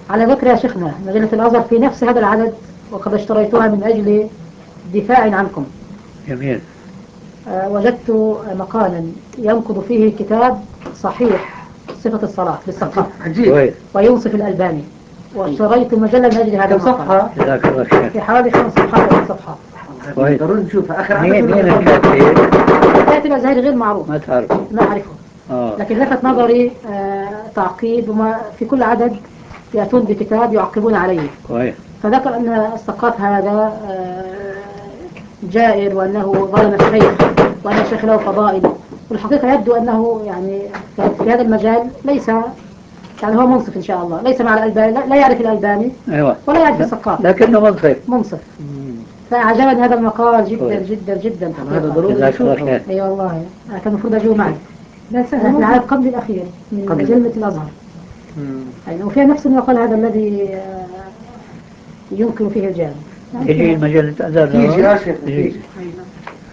على ذكر يا شيخنا مجلة الأزهر في نفس هذا العدد، وقد اشتريتها من أجل دفاع عنكم. جميل. وجدت مقالا ينقض فيه كتاب صحيح صفة الصلاة للسقاف وينصف الألباني، واشتريت المجلة من أجل هذا صفحة في حوالي 5 صفحات أو 6 صفحات. ضروري نشوفها. آخر مين عدد الكاتب الأزهري غير معروف، ما تعرف؟ ما أعرفه. لكن لفت نظري تعقيب، وما في كل عدد يأتون بكتاب يعقبون عليه. فذكر أن السقاف هذا جائر، وأنه ظلم الشيخ، وأن الشيخ له فضائل. والحقيقة يبدو أنه يعني في هذا المجال ليس، يعني هو منصف إن شاء الله، ليس مع الألباني، لا يعرف الألباني ولا يعرف السقاف، لكنه منصف. فأعجبني هذا المقال جدا جدا جدا. هذا ضروري نشوفه. أي والله كان المفروض أجوا معي. في العدد قبل الأخير من مجلة الأزهر. وفيها نفس المقال هذا الذي ينكر فيه الجانب. يجي مجلة أزهر. يجي يا شيخ يجي.